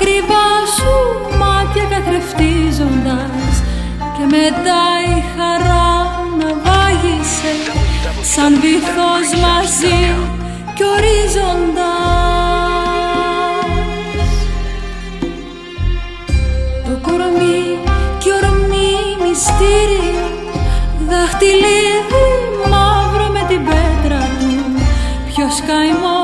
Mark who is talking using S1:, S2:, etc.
S1: ακριβά σου μάτια καθρεφτίζοντας, και μετά η χαρά να βάγισε σαν βυθός μαζί κι ορίζοντας. Το κορμί κι ορμή μυστήριο, δαχτυλίδι μαύρο με την πέτρα του, ποιος καημός